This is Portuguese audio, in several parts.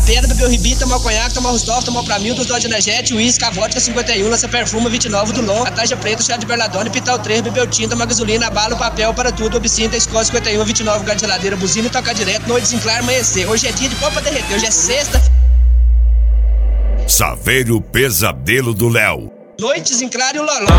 pedra, bebeu ribi, tomou conhaque, tomou Rostov, tomou pra mil, dos dose energético, uísque, a vodka 51, lança perfume, 29 do Long, a tarja preta, chá de berladone, pital 3, bebeu tinta, uma gasolina, bala, papel para tudo, obcinta, escola 51, 29, lugar de geladeira, buzina e tocar direto, noite desenclar, amanhecer. Hoje é dia de pó pra derreter, hoje é sexta. Saveiro Pesadelo do Léo. Noite desenclar e o loló.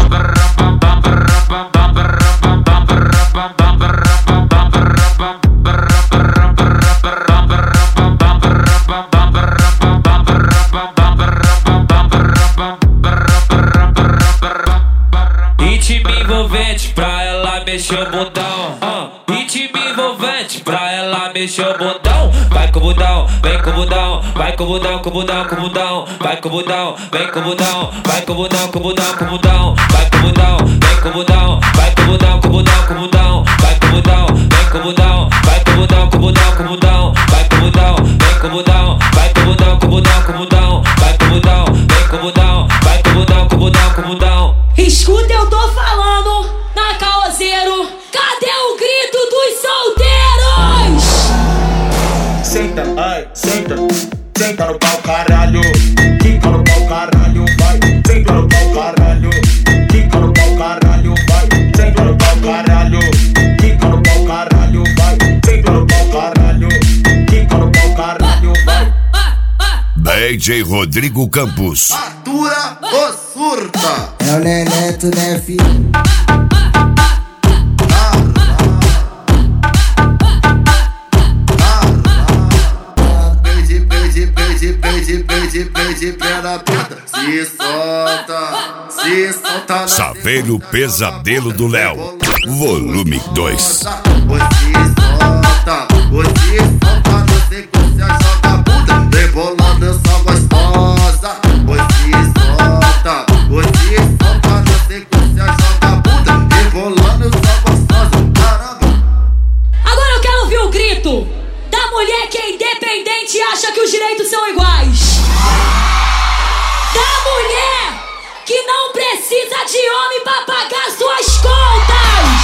Ritmo envolvente pra ela mexer o botão. Ritmo envolvente pra ela mexer o botão. Vai com o budão, vem com o budão, vai com o budão, com o budão, com o budão. Vai com o budão, vem com o budão, vai com o budão, com o budão, com o budão. Vai com o budão, vem com o budão, vai com o budão, com o budão, com o budão. Vai com o budão, vem com o budão, vai com o budão, com o budão, com o budão. Vai com o budão, vem com o budão, vai com o budão, com o budão, com o budão. Vai com o budão, vem com o budão, vai com o budão, com o budão, com o budão. Escuta, eu tô falando na Caoseiro. Cadê o grito dos solteiros? Senta, ai, senta, senta no pau, caralho. Quica no pau, caralho, vai. Senta no pau, caralho. Quica no pau, caralho, vai. Senta no pau, caralho. Quica no pau, caralho, vai. Senta no pau, caralho. Quica no pau, caralho, vai. DJ Rodrigo Campos. Atura ou surta? É o Neneto, né, filho? Pede pela puta, se solta. Saveiro Pesadelo do Léo, volume 2. Você solta na sequência, joga a bunda, rebolando essa gostosa. Você solta na sequência, joga a bunda, rebolando essa gostosa. Caramba! Agora eu quero ouvir o grito da mulher que é independente e acha que os direitos são iguais. Da mulher que não precisa de homem pra pagar suas contas.